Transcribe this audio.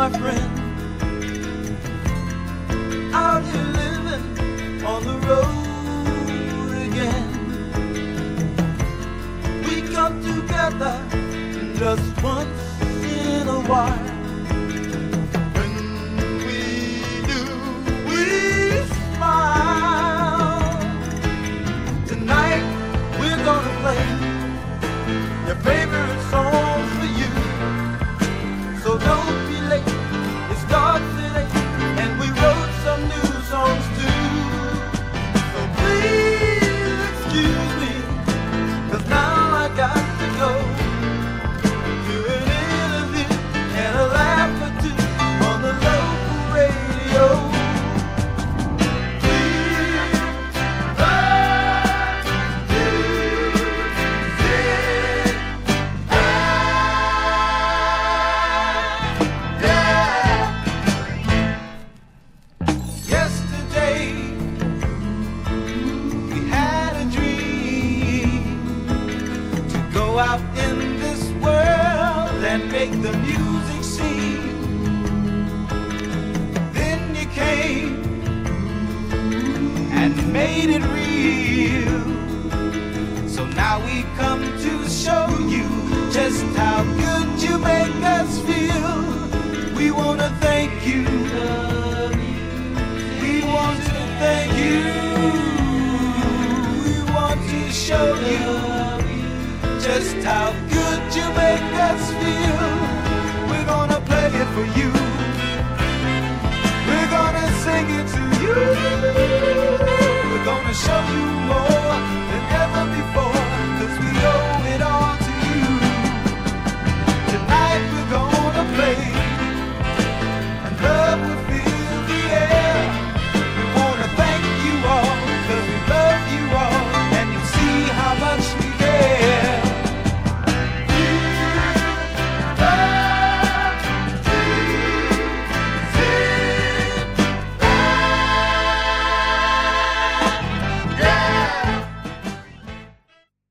my friend, out here living on the road again. We come together just once in a while. When we do, we smile. Tonight we're gonna play your favorite songs for you. So don't be late, it starts at 8, and we wrote some new songs too. So please excuse me, 'cause now I got to go to an interview and a laugh or two on the local radio. Out in this world and make the music scene. Then you came and made it real. So now we come to show you just how good you make us feel. We want to thank you. We want to thank you. We want to show you just how good you make us feel. We're gonna play it for you. We're gonna sing it to you. We're gonna show you more.